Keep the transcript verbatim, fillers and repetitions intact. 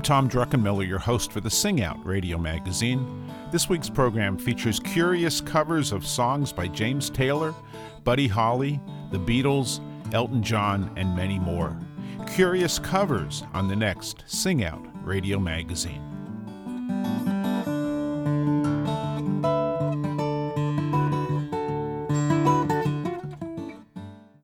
I'm Tom Druckenmiller, your host for the Sing Out radio magazine. This week's program features curious covers of songs by James Taylor, Buddy Holly, the Beatles, Elton John, and many more. Curious covers on the next Sing Out radio magazine.